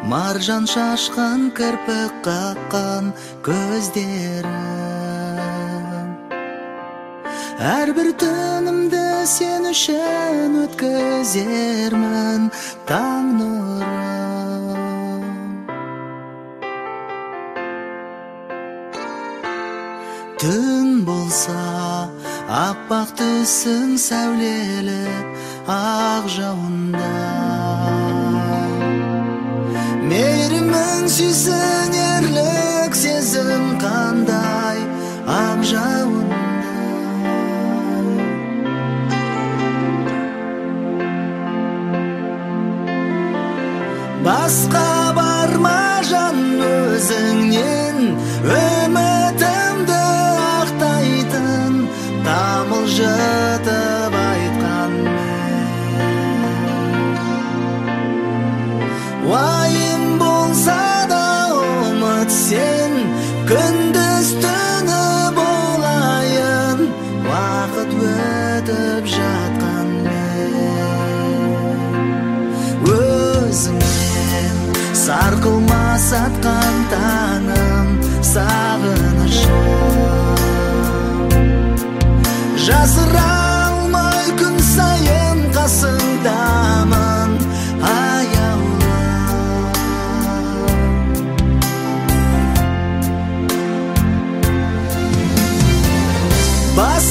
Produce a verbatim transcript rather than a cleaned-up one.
маржан шашқан кірпік қаққан көздерің. Әрбір түнімді сен үшін өткізермін таң нұрын. Түн болса аппақ түсің сәулелі ақ жауында. Мейірімің сүйсінерлік сезім қандай ақ жауында. Басқа барма жан өзіңнен, үмітімді ақтайтын тамыл жытып айтқан уайым болса да ұмыт сен, күндіз түні болайын, уақыт өтіп жатқан өзіңмен сарқылмас атқан таным сағынышым. Жасыра алмай күн сайын қасыңдамын аяулы. Бас